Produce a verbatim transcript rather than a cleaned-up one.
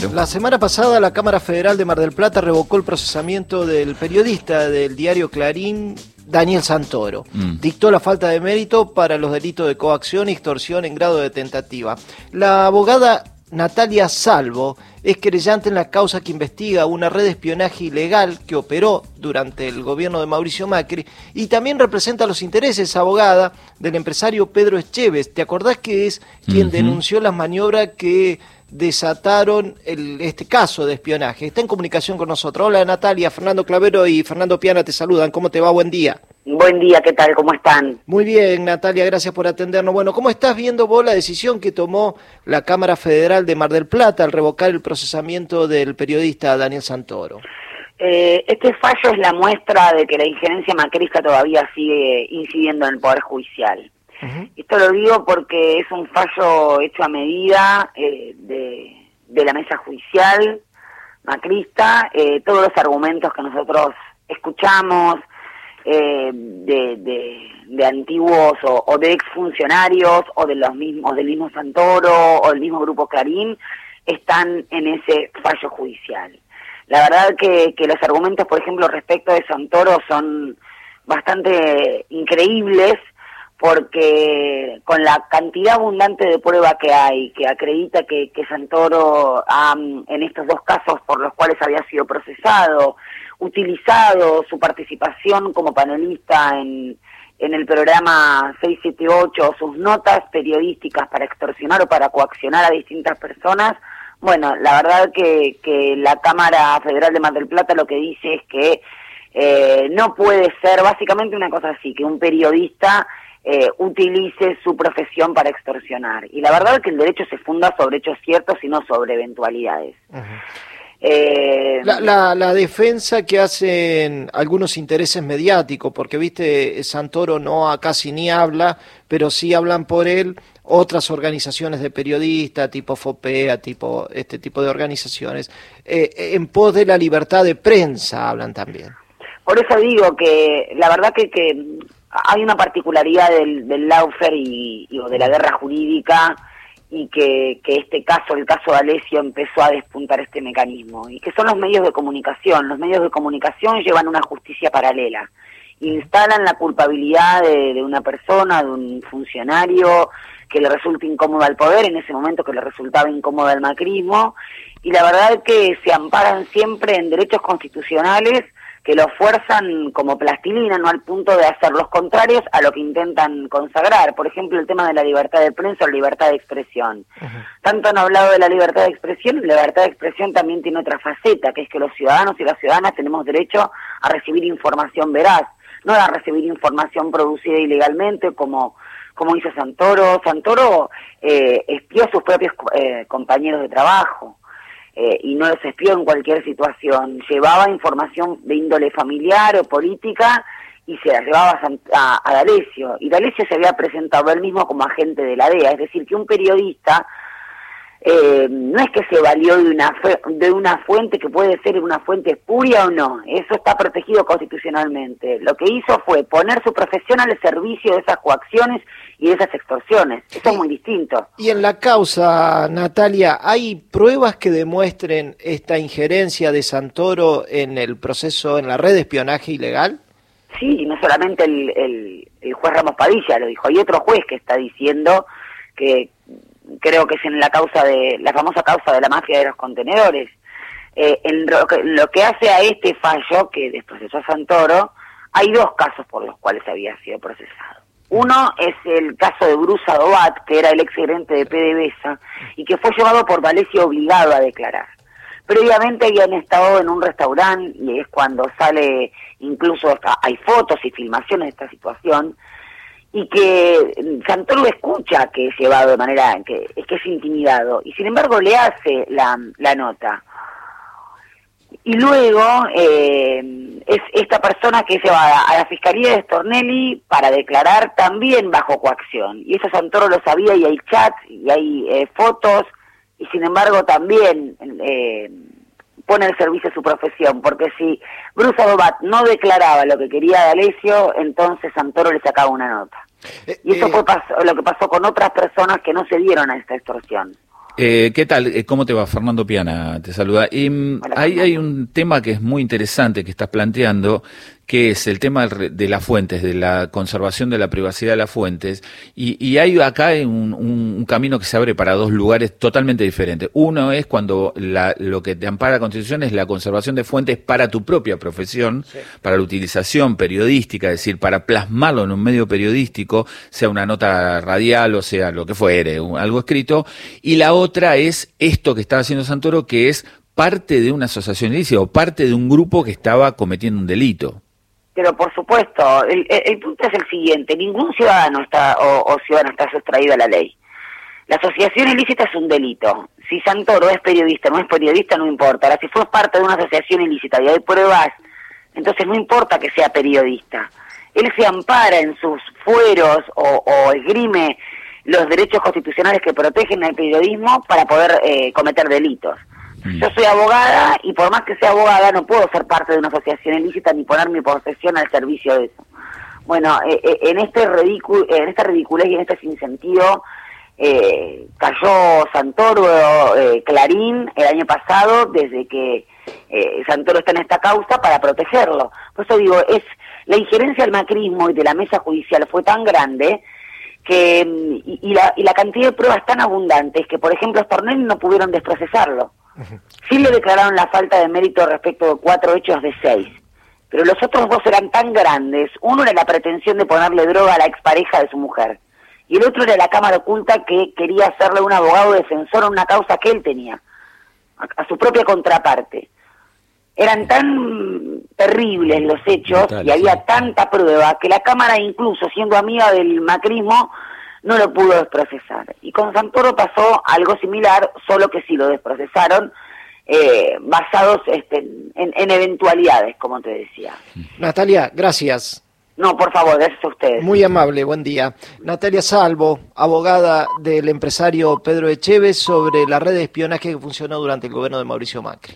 La semana pasada la Cámara Federal de Mar del Plata revocó el procesamiento del periodista del diario Clarín, Daniel Santoro. Mm. Dictó la falta de mérito para los delitos de coacción y extorsión en grado de tentativa. La abogada Natalia Salvo es querellante en la causa que investiga una red de espionaje ilegal que operó durante el gobierno de Mauricio Macri y también representa los intereses, abogada, del empresario Pedro Echevez. ¿Te acordás que es quien uh-huh. denunció las maniobras que desataron el, este caso de espionaje? Está en comunicación con nosotros. Hola Natalia, Fernando Clavero y Fernando Piana te saludan. ¿Cómo te va? Buen día. Buen día, ¿qué tal? ¿Cómo están? Muy bien, Natalia, gracias por atendernos. Bueno, ¿cómo estás viendo vos la decisión que tomó la Cámara Federal de Mar del Plata al revocar el procesamiento del periodista Daniel Santoro? Eh, este fallo es la muestra de que la injerencia macrista todavía sigue incidiendo en el Poder Judicial. Uh-huh. Esto lo digo porque es un fallo hecho a medida eh, de, de la mesa judicial macrista. Eh, todos los argumentos que nosotros escuchamos eh, de, de, de antiguos o, o de exfuncionarios o de los mismos del mismo Santoro o del mismo Grupo Clarín están en ese fallo judicial. La verdad que, que los argumentos, por ejemplo, respecto de Santoro son bastante increíbles, porque con la cantidad abundante de prueba que hay, que acredita que, que Santoro ha, en estos dos casos por los cuales había sido procesado, utilizado su participación como panelista en, en el programa seis siete ocho, sus notas periodísticas para extorsionar o para coaccionar a distintas personas, bueno, la verdad que, que la Cámara Federal de Mar del Plata lo que dice es que eh, no puede ser básicamente una cosa así, que un periodista Eh, utilice su profesión para extorsionar. Y la verdad es que el derecho se funda sobre hechos ciertos y no sobre eventualidades. Uh-huh. eh, la, la, la defensa que hacen algunos intereses mediáticos, porque viste, Santoro no casi ni habla, pero sí hablan por él otras organizaciones de periodistas, tipo FOPEA, tipo este tipo de organizaciones, eh, en pos de la libertad de prensa hablan también. Por eso digo que la verdad que... que hay una particularidad del, del lawfare y, y o de la guerra jurídica y que, que este caso, el caso de Alessio, empezó a despuntar este mecanismo, y que son los medios de comunicación. Los medios de comunicación llevan una justicia paralela, instalan la culpabilidad de, de una persona, de un funcionario que le resulta incómodo al poder, en ese momento que le resultaba incómodo al macrismo, y la verdad es que se amparan siempre en derechos constitucionales que lo fuerzan como plastilina, no al punto de hacer los contrarios a lo que intentan consagrar. Por ejemplo, el tema de la libertad de prensa o la libertad de expresión. Uh-huh. Tanto han hablado de la libertad de expresión, y la libertad de expresión también tiene otra faceta, que es que los ciudadanos y las ciudadanas tenemos derecho a recibir información veraz, no a recibir información producida ilegalmente, como, como hizo Santoro. Santoro eh, espió a sus propios eh, compañeros de trabajo. Eh, y no los espió en cualquier situación, llevaba información de índole familiar o política y se la llevaba a, a, a D'Alessio, y D'Alessio se había presentado él mismo como agente de la D E A, es decir, que un periodista eh, no es que se valió de una, de una fuente que puede ser una fuente espuria o no, eso está protegido constitucionalmente. Lo que hizo fue poner su profesión al servicio de esas coacciones y de esas extorsiones. Eso es muy distinto. Y en la causa, Natalia, ¿hay pruebas que demuestren esta injerencia de Santoro en el proceso, en la red de espionaje ilegal? Sí, no solamente el, el, el juez Ramos Padilla lo dijo, hay otro juez que está diciendo que, creo que es en la causa de, la famosa causa de la mafia de los contenedores, eh, en lo que, lo que hace a este fallo, que desprocesó a Santoro, hay dos casos por los cuales había sido procesado. Uno es el caso de Bruce Adobat, que era el ex gerente de PDVSA, y que fue llevado por D'Alessio obligado a declarar. Previamente habían estado en un restaurante, y es cuando sale, incluso hay fotos y filmaciones de esta situación, y que Santoro escucha que es llevado de manera que es que es intimidado, y sin embargo le hace la, la nota. Y luego eh, es esta persona que es llevada a la Fiscalía de Stornelli para declarar también bajo coacción. Y eso Santoro lo sabía, y hay chats, y hay eh, fotos, y sin embargo también eh, pone al servicio de su profesión, porque si Bruce Adobat no declaraba lo que quería D'Alessio, entonces Santoro le sacaba una nota. Y eso fue paso, lo que pasó con otras personas que no se dieron a esta extorsión. Eh, ¿Qué tal? Eh, ¿Cómo te va? Fernando Piana te saluda. Y, Hola, ahí Fernando. hay un tema que es muy interesante que estás planteando, que es el tema de las fuentes, de la conservación de la privacidad de las fuentes. Y, y hay acá un, un, un camino que se abre para dos lugares totalmente diferentes. Uno es cuando la, lo que te ampara la Constitución es la conservación de fuentes para tu propia profesión, sí. para la utilización periodística, es decir, para plasmarlo en un medio periodístico, sea una nota radial o sea lo que fuere, un, algo escrito. Y la otra es esto que estaba haciendo Santoro, que es parte de una asociación ilícita o parte de un grupo que estaba cometiendo un delito. Pero por supuesto, el, el, el punto es el siguiente, ningún ciudadano está o, o ciudadano está sustraído a la ley. La asociación ilícita es un delito. Si Santoro es periodista, no es periodista, no importa. Ahora, si fue parte de una asociación ilícita y hay pruebas, entonces no importa que sea periodista. Él se ampara en sus fueros o, o esgrime los derechos constitucionales que protegen el periodismo para poder eh, cometer delitos. Yo soy abogada y por más que sea abogada no puedo ser parte de una asociación ilícita ni poner mi profesión al servicio de eso. Bueno, eh, eh, en este ridículo, en esta ridiculez y en este sinsentido eh, cayó Santoro, eh, Clarín el año pasado desde que eh, Santoro está en esta causa para protegerlo. Por eso digo, es la injerencia del macrismo y de la mesa judicial fue tan grande que y, y, la, y la cantidad de pruebas tan abundantes que, por ejemplo, Stornelli no pudieron desprocesarlo. Sí le declararon la falta de mérito respecto de cuatro hechos de seis, pero los otros dos eran tan grandes. Uno era la pretensión de ponerle droga a la expareja de su mujer, y el otro era la cámara oculta que quería hacerle un abogado defensor en una causa que él tenía, a, a su propia contraparte. Eran tan terribles los hechos Total, y había sí. tanta prueba que la Cámara, incluso siendo amiga del macrismo, no lo pudo desprocesar. Y con Santoro pasó algo similar, solo que sí lo desprocesaron, eh, basados este, en, en eventualidades, como te decía. Natalia, gracias. No, por favor, gracias a ustedes. Muy amable, buen día. Natalia Salvo, abogada del empresario Pedro Echeve, sobre la red de espionaje que funcionó durante el gobierno de Mauricio Macri.